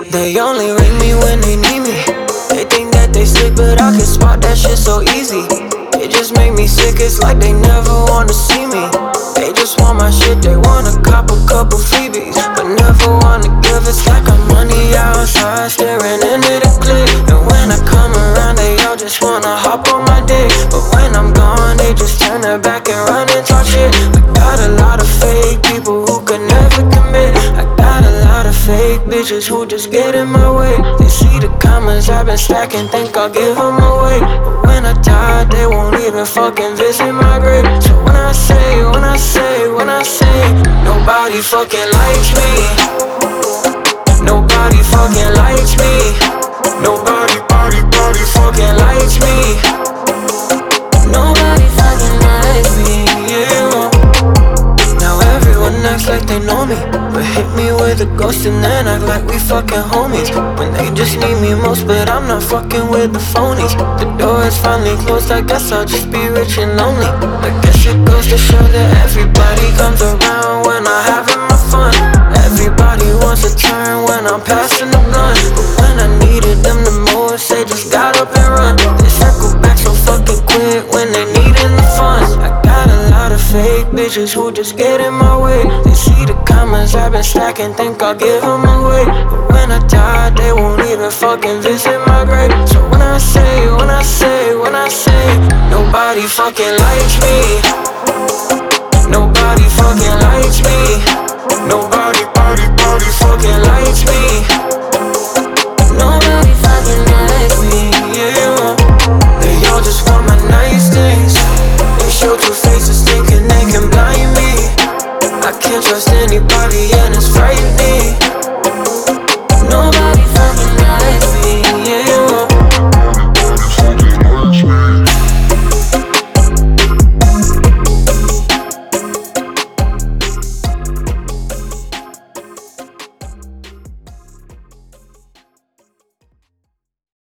They only ring me when they need me. They think that they slick, but I can spot that shit so easy. It just make me sick, it's like they never wanna see me. They just want my shit, they wanna cop a couple freebies, but never wanna give. It's like I'm money outside, staring into the clip. And when I come around, they all just wanna hop on my dick. But when I'm gone, they just turn their back and run and talk shit. I got a lot of fake people who could never commit. I got a lot of fake bitches who just get in my way. They see the comments I've been stacking, think I'll give them away. But when I die, they won't even fucking visit my grave. So when I say, nobody fucking likes me. Nobody fucking likes me. Nobody fucking likes me. Nobody fucking likes me, yeah. Now everyone acts like they know me, but hit me with a ghost and then act like we fucking homies. When they just need me most, but I'm not fucking with the phonies. The door is finally closed, I guess I'll just be rich and lonely. I guess it goes to show that everybody comes around when I'm having my fun. Everybody wants a turn when I'm passing the blunt. But when I needed them the most, they just got up and run. They circle back so fucking quick when they needin' the funds. I got a lot of fake bitches who just get in my way. They see the comments I've been stacking, think I'll give them away. But when I die, they won't even fucking visit my grave. So when I say, nobody fucking likes me.